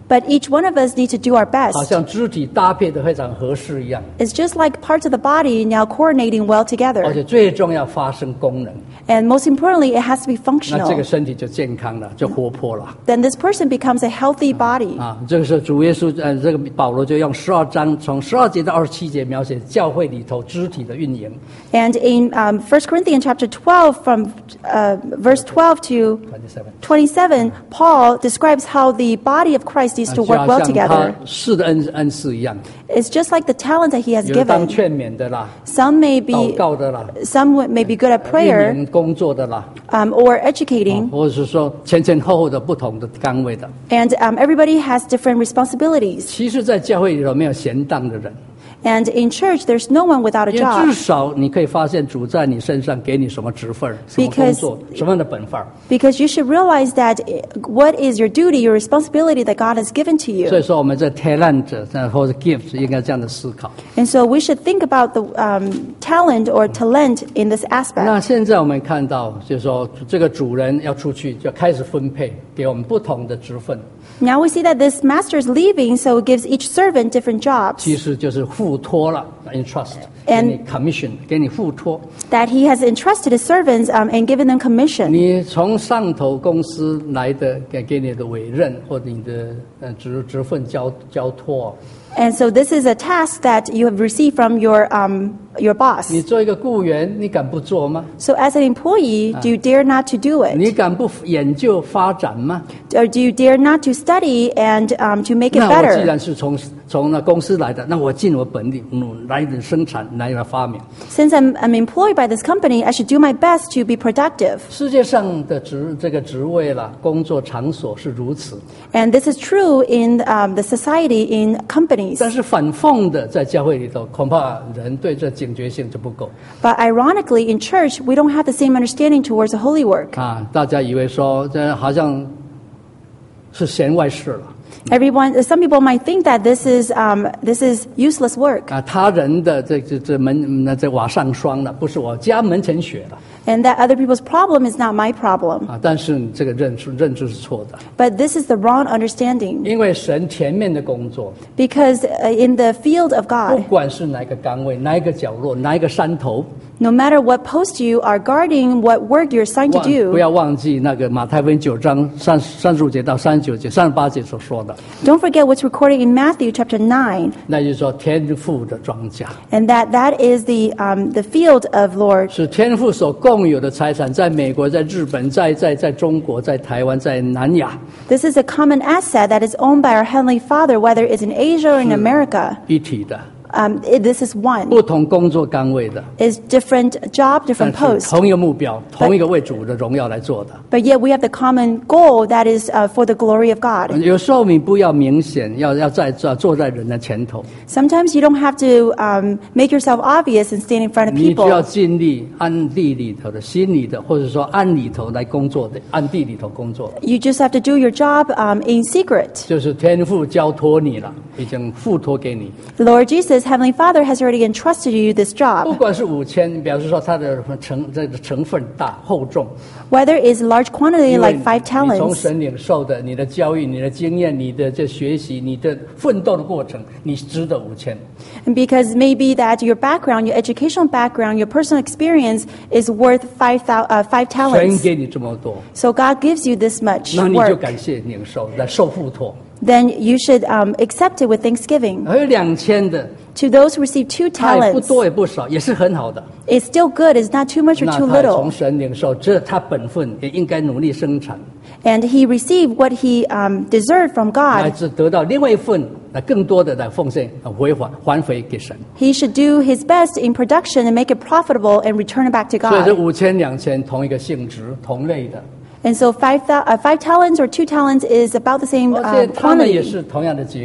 But each one of us need to do our 好 best. 像肢体搭配的非常合适一样。 It's just like parts of the body now coordinating well 而 together. 且最重要发生功能， And most importantly, it has to be 那这个 functional. 身体就健康了，就活泼了。 Then this person becomes a healthy body. 啊，这个是主耶稣，呃，这个保罗就用十二章从十二节到二十七节描写教会里头肢体的运营。 And in um, First Corinthians chapter twelve, from uh, verse twelve to twenty-seven twenty-seven, Paul describes how the body of Christ needs 啊 to 就 work 好 well 像他 together. 是的恩恩赐一样， It's just like the talent that he has 有的当 given. 劝勉的啦， Some may 祷 be 告的啦， some may be good at 运 prayer 营工作的啦， um, or educating, 或者是说前前后后的不同的岗位的。 and um, everybody has different responsibilities. 其实，在教会里头没有闲荡的人， And in church, there's no one without a 因为至 job 少你可以发现主在你身上给你什么职分、什么工 Because- 作、什么样的本分。 because you should realize that eh, what is your duty, your responsibility that God has given to 所以 you. 说，我们在 talent 或者 gift 应该这样的思考。 And so we should think about the um, talent or talent in this 那 aspect. 现在我们看到，就是说这个主人要出去，就开始分配给我们不同的职分， Now we see that this master is leaving, so it gives each servant different jobs 其实就是付托了 ，entrust，给 And- 你 commission，给你付托。 that he has entrusted his servants um, and given them commission. 你从上头公司来的给给你的委任或者你的呃职职分交交托， And so this is a task that you have received from your um, your boss. 你做一个雇员，你敢不做吗？ So as an employee, do you dare not to do it? 你敢不研究发展吗？ Or do you dare not to study and um, to make it 那我既 better? 然是从从那公司来的，那我尽我本力，努来生产，来发明。 Since I'm, I'm employed by this company, I should do my best to be productive. 世界上的职这个职位啦，工作场所是如此， And this is true in um, the society, in companies. 但是反讽的，在教会里头，恐怕人对这警觉性就不够 But ironically, in church, we don't have the same understanding towards the holy work. 啊！大家以为说这好像是弦外事了 Everyone, some people might think that this is um, this is useless work, 啊，他人的这这这门那这瓦上霜了，不是我家门前雪了 and that other people's problem is not my problem. 啊！但是你这个认知认知是错的， But this is the wrong understanding, 因为神前面的工作， because uh, in the field of 不 God, 管是哪一个岗位、哪一个角落、哪一个山头， no matter what post you are guarding, what work you're assigned to 忘不 do, 要忘记那个马太福音九章三三十五节到三十九节、三十八节所说的， don't forget what's recorded in Matthew chapter nine, 那就是说天父的庄稼 and that that is the um, the field of Lord. 是天父所共有的财产，在美国、在日本、在在在中国、在台湾、在南亚 This is a common asset that is owned by our Heavenly Father, whether it's in Asia or in America. 一体的， Um, it- this is one. 不同工作岗位的， Is different job, 但 different 是 post. 同一个目标、同一个为主的荣耀来做的。 But yet we have the common goal that is uh, for the glory of God. 有时候你不要明显，要要在坐坐在人的前头， Sometimes you don't have to um, make yourself obvious and stand in front of 你只要 people. 尽力按地里头的、心里的，或者说按里头来工作的，按地里头工作的， You just have to do your job um, in secret. 就是天父交托你了，已经付托给你。 The Lord Jesus, Heavenly Father, has already entrusted you this 不 job. 管是五千，表示说它的成这个成分大厚重， Whether it's large quantity 因为 like five 你从 talents, 神领受的，你的教育、你的经验、你的这学习、你的奋斗的过程，你值得五千。 and because maybe that your background, your educational background, your personal experience is worth five, thou- uh, five 神 talents. 给你这么多， So God gives you this much 那你就 work. 感谢领受，来受付托。 Then you should um, accept it with thanksgiving. 还有两千的， To those who receive two 他也不 talents, 多也不少，也是很好的。 it's still good. It's not too much or 那 too 他也从 little. 神领受，这他本分也应该努力生产， And he received what he um, deserved from 乃 God. 至得到另外一份，那更多的来奉献、呃回还还回给神。 He should do his best in production and make it profitable and return it back to 所以这 God. 五千、两千同一个性质、同类的， And so five, thou- uh, five talents or two talents is about the same 而且 uh, 他们也 quantity. 是同样的结果。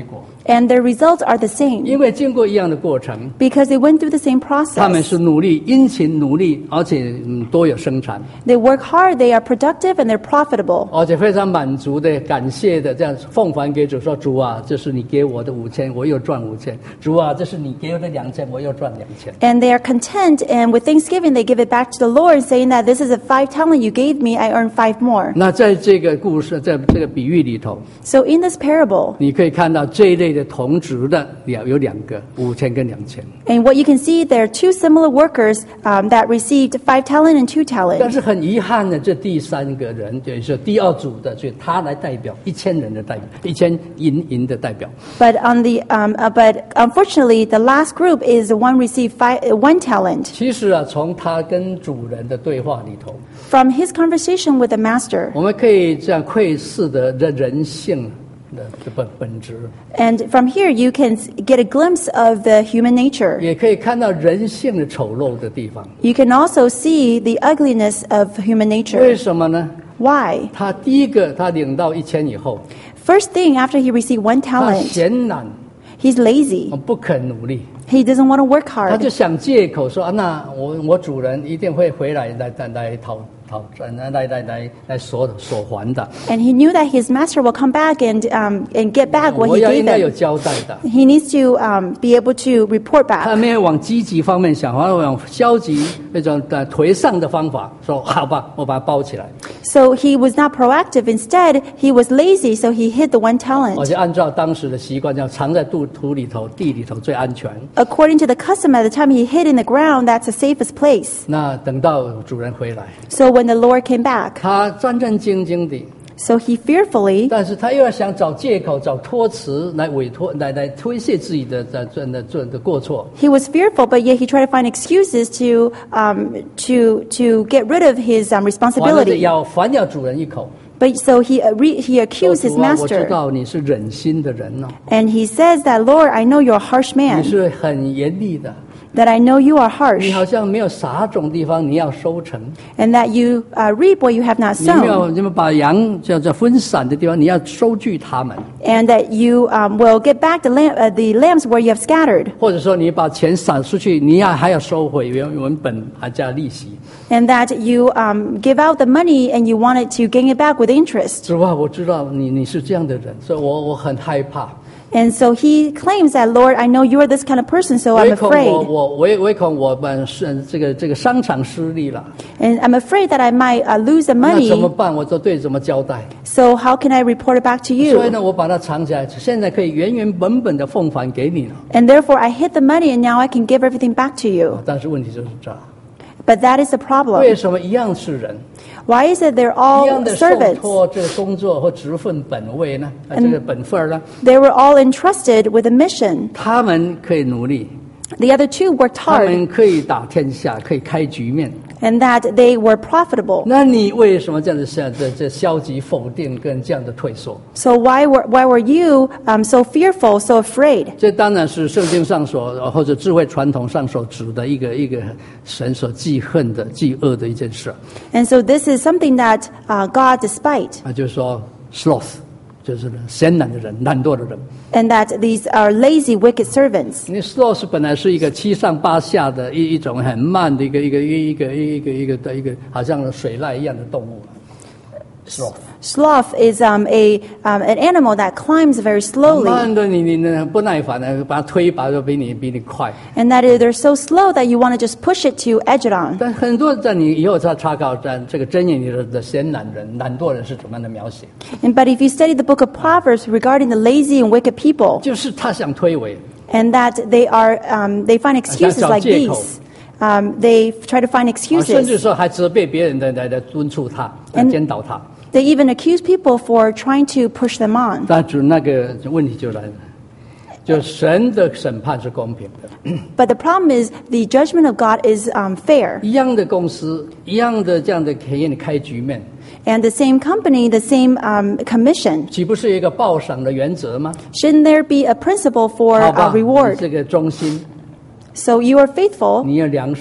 And their results are the same 因为经过一样的过程， because they went through the same 他们 process. 是努力、殷勤努力，而且嗯多有生产， They work hard, they are productive, and they're profitable. 而且非常满足的、感谢的，这样奉还给主说：“主啊，这是你给我的五千，我又赚五千；主啊，这是你给我的两千，我又赚两千。” And they are content, and with thanksgiving, they give it back to the Lord, saying that this is a five talent you gave me, I earned five more. 那在这个故事，在这个比喻里头， So in this parable, 你可以看到这一类的同值的两有两个，五千跟两千。 and what you can see, there are two similar workers um, that received five talent and two 但 talent. 是很遗憾的，这第三个人就是第二组的，所以他来代表一千人的代表，一千银银的代表。 But on the um, uh, but unfortunately, the last group is the one received five, uh, one talent. 其实啊，从他跟主人的对话里头， From his conversation with the master, 我们可以这样窥视的人人性的本本质， and from here you can s- get a glimpse of the human nature. 也可以看到人性的丑陋的地方。 You can also see the ugliness of human 为 nature. 什么呢？ Why? 他第一个，他领到一千以后， First thing, after he received one 他 talent, 嫌懒， he's lazy. 不肯努力， He doesn't want to work 他就 hard. 想借口说啊，那我我主人一定会回来来来来讨讨来来来来来索索还的， And he knew that his master will come back and um, and get back what 我 he 要 gave 应该有 him. 交代的。 He needs to um, be able to report 他 back. 没有往积极方面想，而往消极那种的颓丧的方法说好吧，我把它包起来， So he was not proactive. Instead, he was lazy, so he hid the one 而 talent. 且按照当时的习惯，这样藏在土土里头、地里头最安全。 According to the custom at the time, he hid in the ground. That's the safest place. 那等到主人回来， So when the Lord came back, 他战战兢兢的， so he fearfully, 但是他又要想找借口、找托词来委托、来来推卸自己的的这的这的过错。 he was fearful, but yet he tried to find excuses to um, to to get rid of his um, 反而是 responsibility. 要反咬主人一口。 But so he uh, re, he accused 说 his 主啊，我知 master, 道你是忍心的人哦， and he says that, Lord, I know you're a harsh 你 man, 是很严厉的， that I know you are 你 harsh, 好像没有撒种地方，你要收成。 and that you uh, reap what you have not 你没有 sown, 你们把羊叫做分散的地方，你要收据他们， and that you um, will get back the, lamb, uh, the lambs where you have scattered, 或者说你把钱撒出去，你要还要收回原原本还加利息。 and that you um, give out the money and you wanted to gain it back with interest. 主啊，我知道你你是这样的人，所以我我很害怕， And so he claims that, Lord, I know you are this kind of person, so I'm 唯恐我 afraid. 我唯唯恐我们是这个这个商场失利了， And I'm afraid that I might uh, lose the 那怎么 money, 办？我这对怎么交代？ so how can I report it back to 所以 you? 呢，我把它藏起来，现在可以原原本本的奉还给你了。 And therefore I hid the money and now I can give everything back to you. 但是问题就是这， But that is the 为 problem. 什么一样是人， Why is it they're 一样 all 的受 servants? 托这个工作或职分本位呢？啊，这个本分儿呢？ They were all entrusted with a mission. 他们可以努力， The other two worked 他 hard 们可以打天下，可以开局面。 and that they were profitable. 那你为什么这样子像这这消极否定跟这样的退缩？ So why were, why were you um, so fearful, so afraid? 这当然是圣经上所呃或者智慧传统上所指的一个一个神所记恨的、记恶的一件事 And so this is something that uh, God despite, 啊，就是说 sloth，就是闲懒的人、懒惰的人。 and that these are lazy, wicked servants. 因为 sloth 本来是一个七上八下的一一种很慢的一个一个一个一个一个的一个好像水濑一样的动物。sloth Sloth is um, a um, an animal that climbs very 慢 slowly, 的你你呢不耐烦的把它推拔就比你比你快。 and that they're so slow that you want to just push it to edge it on. 但很多在你以后再查考在这个箴言里的的闲懒人、懒惰人是怎么样的描写？ And but if you study the book of Proverbs regarding the lazy and wicked people, 就是他想推诿， and that they are um, they find excuses like these. Um, they try to find 啊甚至 excuses. 说还责备别人的来来敦促他、来 And- 监导他。 They even accuse people for trying to push them on. 但主那个问题就来了，就神的审判是公平的。 But the problem is the judgment of God is um, fair. 一样的公司，一样的这样的可以开局面， And the same company, the same um, commission. 岂不是一个报赏的原则吗？ Shouldn't there be a principle for 好 uh, 吧，你 reward? 这个忠心， So you are faithful, 你要良善，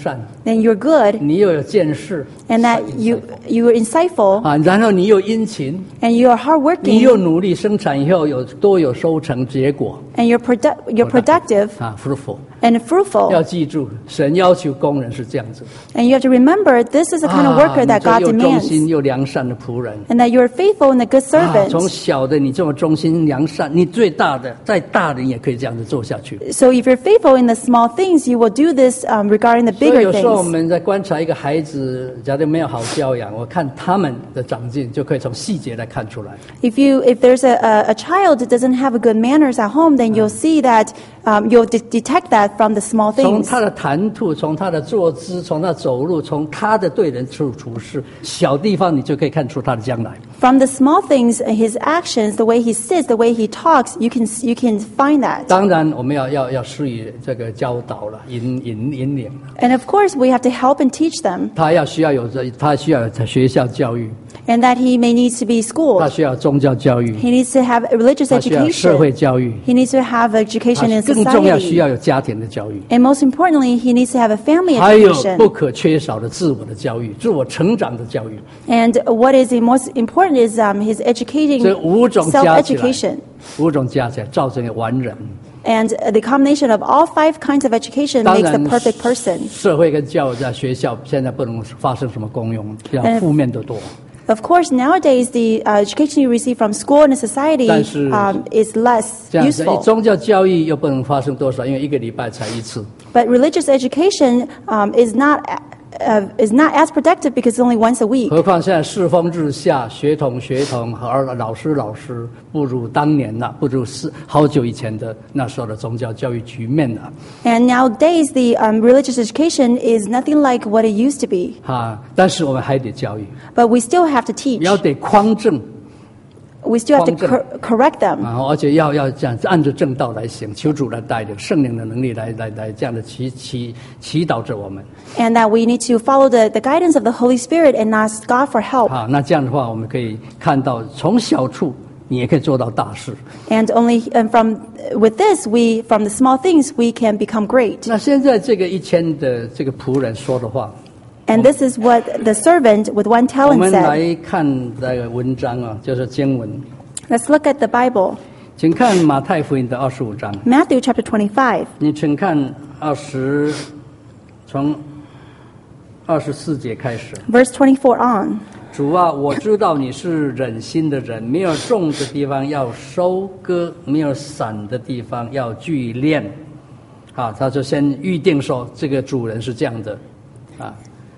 then you're good, 你又有见识 and that you you are insightful, 啊，然后你又殷勤， and you are 你又 hardworking, 努力生产以后有多有收成结果 and you're produ- you're productive 啊 ，fruitful。 and 要 fruitful. 记住，神要求工人是这样子 And you have to remember this is the kind of 啊 worker that 你这 God 又忠 demands, 心又良善的仆人 and that you're faithful and a good 啊，从 servant. 小的你这么忠心良善，你最大的再大的你也可以这样子做下去。 So if you're faithful in the small things, you will do this um, regarding the 所以 bigger 有时候我 things. 们在观察一个孩子，假如没有好教养，我看他们的长进就可以从细节来看出来。 If you if there's a, a, a child that doesn't have a good manners at home, then you'll see that um, you'll de- detect that from the small 从 things. 他的谈吐，从他的坐姿，从他走路，从他的对人处处事，小地方你就可以看出他的将来。 From the small things, uh, his actions, the way he sits, the way he talks, you can you can find that. 当然，我们要要要施以这个教导了，引引引领。 And of course, we have to help and teach them, 他要需要有这，他需要有在学校教育， and that he may need to be 他 schooled. 需要宗教教育， He needs to have religious 他需要社会 education. 教育， He needs to have 他 education in 更重要需 society. 要有家庭的教育， And most importantly, he needs to have a family 还有 education. 不可缺少的自我的教育，自我成长的教育。 And what is the most important is um, his educating 这五种加起来 self-education. 五种加起来造成一个完人。 And uh, the combination of all five kinds of education 当 makes 然 the perfect person. 社会跟教育在学校现在不能发生什么功用，这样嗯负面的多。 Of course, nowadays the uh, education you receive from school and society 但是 um, is less 这样子， useful. 宗教教育又不能发生多少，因为一个礼拜才一次。 But religious education um, is not uh, is not as productive because it's only once a week. 何况现在世风日下，学童学童和老师老师不如当年了，不如是好久以前的那时候的宗教教育局面了。 And nowadays the um, religious education is nothing like what it used to be. 哈，但是我们还得教育， But we still have to teach. 要得匡正 We still have to 匡正。 cor- correct them. 啊，而且要要这样按着正道来行，求主来带领，圣灵的能力来来来这样的祈祈祈祷着我们。 And that we need to follow the, the guidance of the Holy Spirit and ask God for help. 啊，那这样的话，我们可以看到从小处你也可以做到大事。 And only and from with this, we from the small things we can become great. 那现在这个一千的这个仆人说的话， And this is what the servant with one 我 talent 们 said. 来看这个文章啊，就是经文， Let's look at the Bible. 请看马太福音的二十五章， Matthew chapter twenty-five, 你请看二十，从二十四节开始。 verse twenty-four on. 主啊，我知道你是忍心的人，没有种的地方要收割，没有散的地方要聚敛。啊，他就先预定说这个主人是这样的，啊，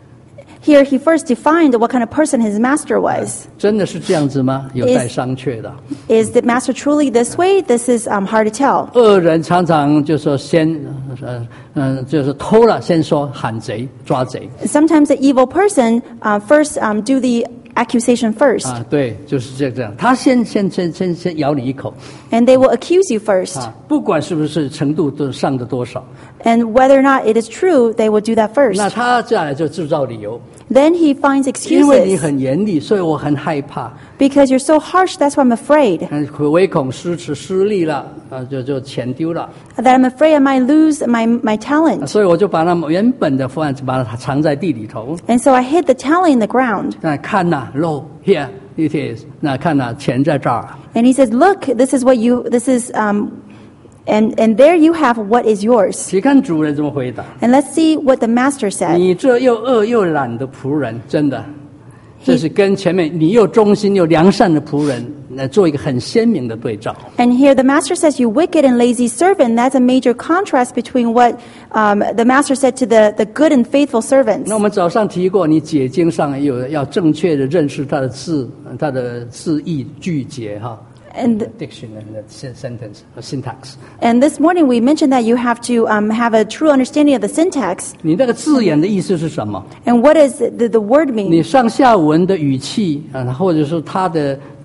Here he first defined what kind of person his master was. 真的是这样子吗？有待商榷的。 Is the master truly this way? This is um, hard to tell. 恶人常常就说先，呃，嗯、呃，就是偷了，先说喊贼、抓贼。 Sometimes the evil person uh, first um, do the accusation first, 啊，对，就是这这样。他先先先先先咬你一口， and they will accuse you first. 啊，不管是不是程度都上的多少， And whether or not it is true, they will do that 那 first. 他接下来就制造理由。 Then he finds 因为你 excuses. 很严厉，所以我很害怕， Because you're so harsh, that's why I'm afraid. 嗯，唯恐失职失利了，啊，就就钱丢了， That I'm afraid I might lose my, my talent. 所以我就把那原本的饭把它藏在地里头。 And so I hid the talent in the ground. 那看呐、肉 here it is，那看呐、钱在这儿。 And he says, look, this is what you, this is, um, and, and there you have what is yours. 请看主人怎么回答。 And let's see what the master said. 你这又恶又懒的仆人，真的，这是跟前面你又忠心又良善的仆人，来做一个很鲜明的对照。 And here the master says, you wicked and lazy servant. That's a major contrast between what um, the master said to the, the good and faithful servants. 那我们早上提过，你解经上有要正确的认识它的字，它的字义句节哈。 And diction and the sentence or syntax， And this morning we mentioned that you have to um, have a true understanding of the syntax. 你那个字眼的意思是什么？ And what does the, the word 你 mean? 上下文的语气啊，或者是它的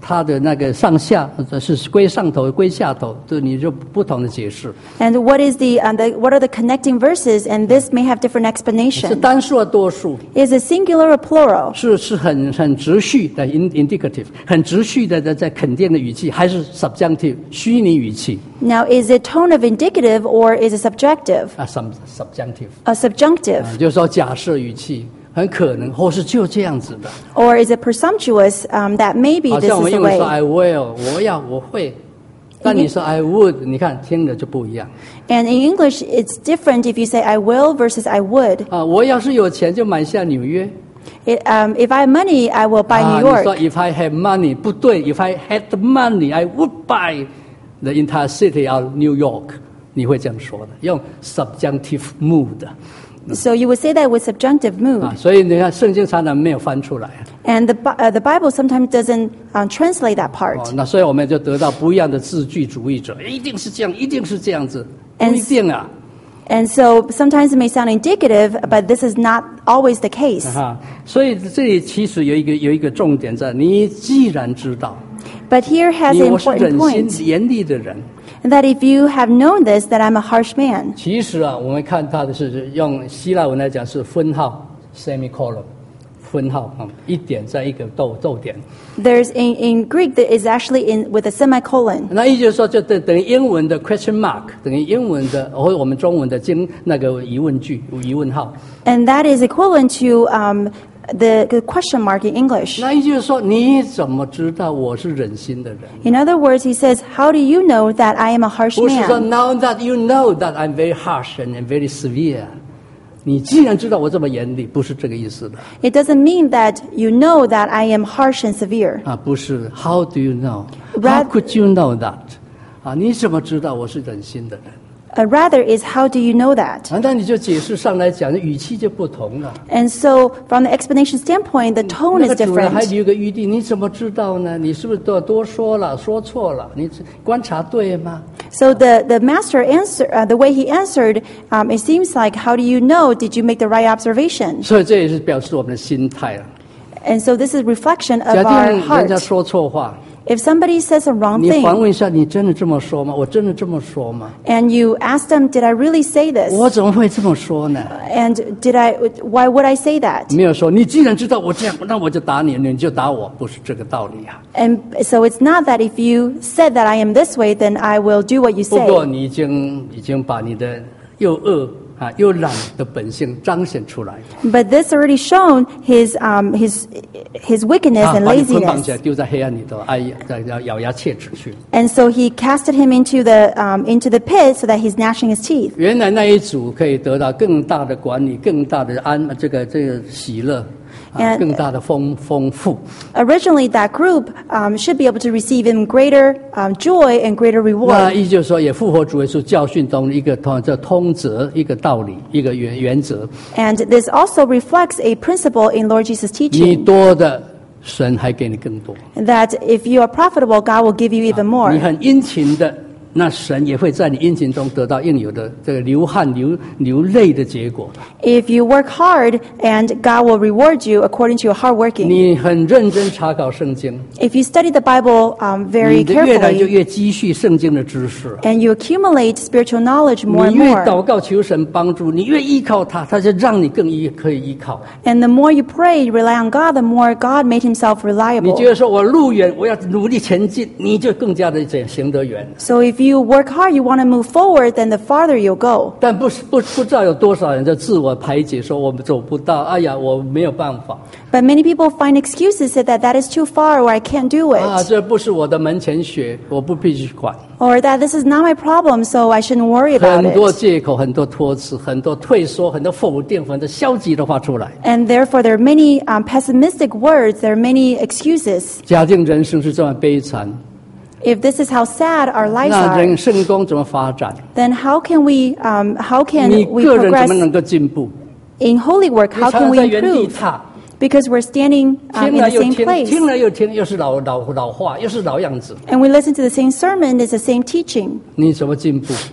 它的那个上下是归上头归下头，对，你就不同的解释。 And what is the, uh, the what are the connecting verses? And this may have different 是 explanation. 单数的多数， Is it singular or plural? 是是很很直叙的 indicative， 很直叙的在在肯定的语气，还是 subjunctive 虚拟语气 Now, is it tone of indicative or is it subjective? 啊 sub subjunctive， A subjunctive? 啊就是说假设语气，很可能或是就这样子的。 Or is it presumptuous um, that maybe 好 this 像我 is 们 the 英文说 way? I will， 我要我会，但你说 I would， 你看听的就不一样 And in English, it's different if you say I will versus I would. 啊。我要是有钱就买下纽约。 It, um, if I have money, I will buy 啊， New 你说 York. If I have money 不对 ，If I had the money I would buy the entire city of New York， 你会这样说的，用 subjunctive mood。 So you would say that with subjunctive mood. 啊，所以你看圣经常常没有翻出来 And the, Bi- uh, the Bible sometimes doesn't um, translate that 哦 part. 那所以我们就得到不一样的字句主义者，一定是这样，一定是这样子，不 And 一定啊。 And so sometimes it may sound indicative, but this is not always the case. 哈，所以这里其实有一个有一个重点在，你既然知道， But here has 你 an 我是 important 忍 point, 心严厉的人。 that if you have known this, that I'm a harsh man. 其实啊，我们看他的是用希腊文来讲是分号 semicolon， 分号啊，一点在一个逗逗点。 There's in, in Greek that is actually in with a semicolon. 那意思就是说，就等等于英文的 question mark， 等于英文的或者我们中文的经那个疑问句疑问号。 And that is equivalent to um, the, the question mark in English. 那意思就是说，你怎么知道我是忍心的人？ In other words, he says, how do you know that I am a harsh 不是说 man? now that you know that I'm very harsh and very severe， 你既然知道我这么严厉，不是这个意思的 It doesn't mean that you know that I am harsh and severe. 啊，不是。How do you know? How Rather- could you know that？ 啊，你怎么知道我是忍心的人？ Uh, rather is how do you know that? 啊，那你就解释上来讲，语气就不同了。 And so from the explanation standpoint, the tone 那 is 个主人还 different. 留个余地，你怎么知道呢？你是不是多多说了，说错了？你观察对吗？ So the, the master answer, uh, the way he answered, um, it seems like, how do you know? Did you make the right observation? 所以这也是表示我们的心态了。 And so this is reflection of 假 our 定人 heart. 家说错话， If somebody says a wrong 你反 thing 问一下，你真的这么说吗？我真的这么说吗？ and you ask them, did I really say this? 我怎么会这么说呢？ And did I, why would I say that? 没有说，你既然知道我这样，那我就打你，你就打我，不是这个道理啊。 And so it's not that if you said that I am this way, then I will do what you 不过 say. 你已经已经把你的又恶啊又懒的本性彰显出来， But this already shown his, um, his, his wickedness 啊， and 把你捆绑起 laziness. 来丢在黑暗里头，哎呀，再要咬牙切齿去。 And so he casted him into the, um, into the pit so that he's gnashing his teeth. 原来那一组可以得到更大的管理、更大的安这个这个喜乐，啊， And- 更大的丰丰富。 Originally, that group um, should be able to receive even greater um, joy and greater 那 reward. 意思就是说，也复活主耶稣教训中一个通这通则、一个道理、一个原原则。 And this also reflects a principle in Lord Jesus' 你 teaching 多的，神还给你更多； that if you are profitable, God will give you even 你 more. 很殷勤的，那神也会在你殷勤中得到应有的这个流汗、流流泪的结果。 If you work hard, and God will reward you according to your hard working. 你很认真查考圣经， If you study the Bible um, 你 very 的越来就 carefully, 越积蓄圣经的知识。 and you accumulate spiritual knowledge more 你 and 越 more, 祷告求神帮助，你越依靠他，他就让你更依可以依靠。 and the more you pray, rely on God, the more God made himself 你 reliable. 觉得说我路远，我要努力前进，你就更加的行得远。 So if you work hard, you want to move forward, then the farther you'll go. 但不是不不知道有多少人在自我排解，说我们走不到，哎呀，我没有办法 But many people find excuses, say that that is too far or I can't do 啊， it, 这不是我的门前雪，我不必去管。 or that this is not my problem, so I shouldn't worry about 很多 it. 借口，很多托词，很多退缩，很多否定，很多消极的话出来。 And therefore, there are many um, pessimistic words, there are many excuses. 假定人生是这么悲惨， If this is how sad our lives 那 are, 人圣功怎么发展？ then how can we, um, how 你 can we 个人怎 progress 么能够进步？ in holy work? 你 How 常 can 常 we 在原地 improve? 踏， Because we're standing um, 听 in 了 the 又 same 听， place. 听了又听，又是老老老话，又是老样子。 And we listen to the same sermon, it's the same teaching. 你怎么进步？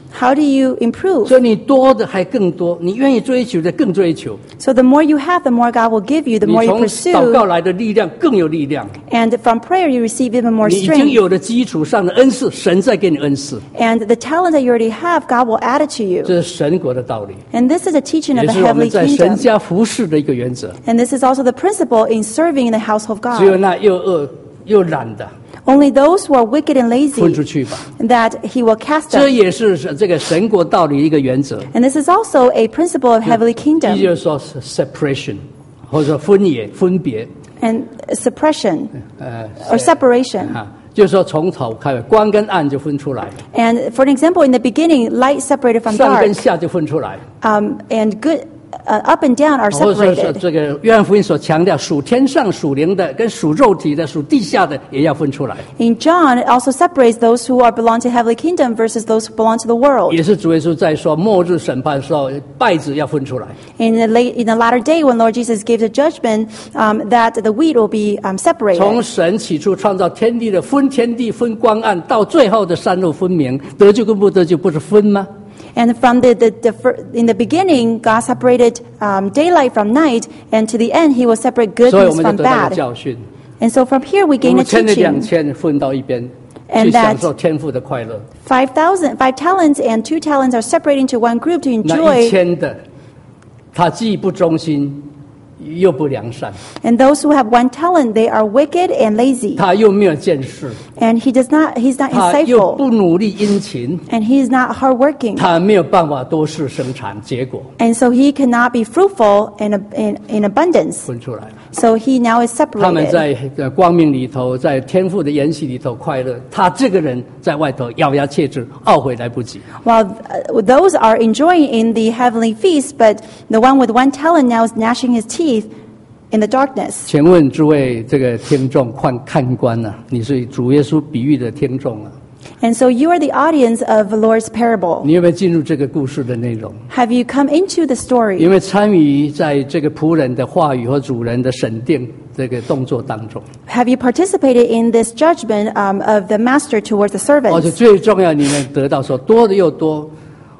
How do you improve? 所以你多的还更多，你愿意追求的更追求。 So the more you have, the more God will give you, the 你 more you 从祷告 pursue. 来的力量更有力量。 And from prayer, you receive even more 你已经 strength. 有了基础上的恩赐，神再给你恩赐， And the talent that you already have, God will add it to you. 这是神国的道理， And this is a teaching of 也 the 是我们 heavenly 在神 kingdom. 家服侍的一个原则。 And this is also the principle in serving in the house of 只有 God. 那又饿又懒的 Only those who are wicked and 分出 lazy, 去吧。 that he will cast 这 them. 也是这个神国道理一个原则。 And this is also a principle of heavenly 也 kingdom 就是说是 separation， 或者说分野分别， and suppression 呃 or separation. 啊，就是说从头开始，光跟暗就分出来， And for an example, in the beginning, light separated from 上跟 dark, 下就分出来。 um, and good, uh, up and down are 或者说是 separated. 这个约翰福音所强调，属天上属灵的跟属肉体的、属地下的也要分出来， In John, it also separates those who are belong to heavenly kingdom versus those who belong to the world. 也是主耶稣在说末日审判的时候，败子要分出来。 In the late, in the latter day, when Lord Jesus gave the judgment, um, that the wheat will be um, 从 separated. 神起初创造天地的分天地、分光暗，到最后的善恶分明，得救跟不得救不是分吗？ And from the, the, the fir- in the beginning, God separated um, daylight from night, and to the end, He will separate 所以我 goodness 们就 from 得到了 bad. 教训。 And so from here, we 五 gain a 千的两 teaching. 千分到一边， And 去享 that- 受天赋的快乐。 Five thousand, five talents and two talents are separating to one group to 那一 enjoy. 千的，他既不忠心，又不良善， And those who have one talent, they are wicked and lazy. 他又没有见识， And he does not, he's not 他又 insightful. 不努力殷勤， And he is not hardworking. 他没有办法多事生产结果， And so he cannot be fruitful in, a, in, in abundance. 分出来了。 So he now is 他们 separated. 在呃光明里头，在天赋的筵席里头快乐，他这个人在外头咬牙切齿，懊悔来不及。 While uh, those are enjoying in the heavenly feast, but the one with one talent now is gnashing his teeth in the darkness. 请问诸位这个听众看看官呢、啊？你是主耶稣比喻的听众啊， And so you are the audience of the Lord's parable. 你有没有进入这个故事的内容？ Have you come into the 有 story? 没有参与在这个仆人的话语和主人的审定这个动作当中？ Have you participated in this judgment um, of the master towards the 而且 servants? 最重要，你们得到说多的又多，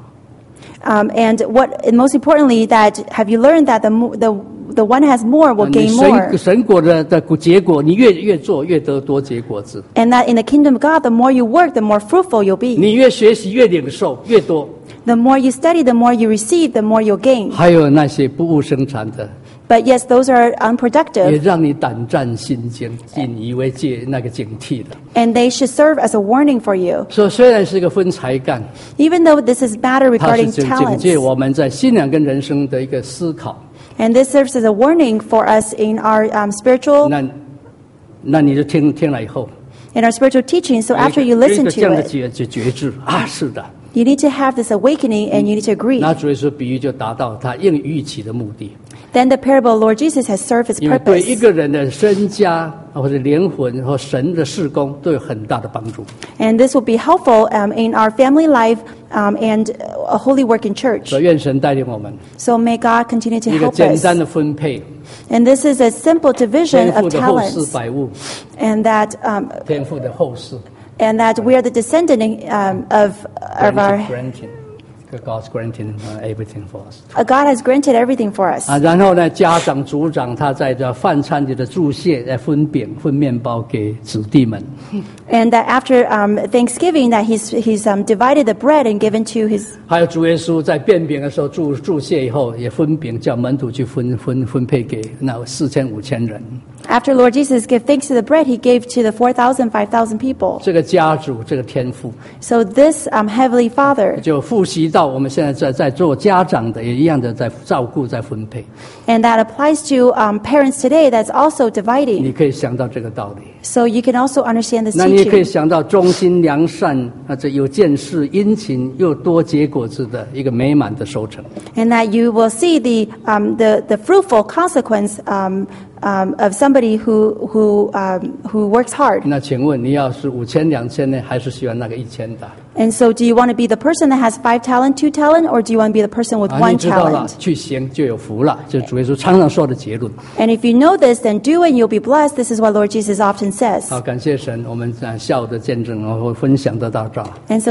Um, and what, and most importantly, that have you learned that the mo- the the one has more will 你 gain more, 神神果的的结果，你越越做越得多结果子， and that in the kingdom of God, the more you work, the more fruitful you'll be. 你越学习越领受越多。 The more you study, the more you receive, the more you'll gain. 还有那些不务生产的， But yes, those are 也 unproductive, 让你胆战心惊，引以为戒，那个警惕的。 and they should serve as a warning for you. 所以虽然是个分才干， Even though this is matter 它是 regarding 警警 talents, 戒我们在信仰跟人生的一个思考。 and this serves as a warning for us in our um, spiritual 那那你就听听了以后， in our spiritual teaching. So 有一 after 个 you 有一 listen 个这样 to 的 it, 觉觉觉知啊，是的， you need to have this awakening, and you need to agree. 那主耶稣比喻就达到他应预期的目的。 Then the parable of Lord Jesus has served its 因为对一 purpose. 个人的身家或者灵魂和神的事工都有很大的帮助。 And this will be helpful um, in our family life um, and a holy work in church. 所以愿神带领我们 So may God continue to 一个 help 简 us. 单的分配， And this is a simple 天 division 赋 of 的后世 talents, 百物， and that um, 天赋的后世 and that we are the descendant um, of of our. granting, God's granting uh, everything for us. Uh, God has granted everything for us. 啊，然后呢，家长、族长他在这饭餐里的注谢，来分饼、分面包给子弟们。 And that after um, Thanksgiving, that he's he's um, divided the bread and given to his. 还有主耶稣在变饼的时候注注谢以后，也分饼叫门徒去分分分配给那四千五千人。 After Lord Jesus gave thanks to the bread, he gave to the four thousand, five thousand people. 这个家主，这个天父， So this um, heavenly Father, 就复习到我们现在在在做家长的，也一样的在照顾、在分配。 and that applies to um, parents today. That's also 你 dividing. 可以想到这个道理。 So you can also understand this 那你也可以 teaching. 想到忠心良善啊，这有见识、殷勤又多结果子的一个美满的收成。 And that you will see the um, the the fruitful consequence um, um, of somebody who who um, who works hard. 那请问你要是五千、两千呢，还是喜欢那个一千的？ And so, do you want to be the person that has five talent, two talent, or do you want to be the person with 啊，你 one 知道了， talent? 去行就有福了，这是主耶稣常常说的结论。 And if you know this, then do it, and you'll be blessed. This is what Lord Jesus often says. 好，感谢神，我们在下午的见证，然后分享得到这儿。 And so.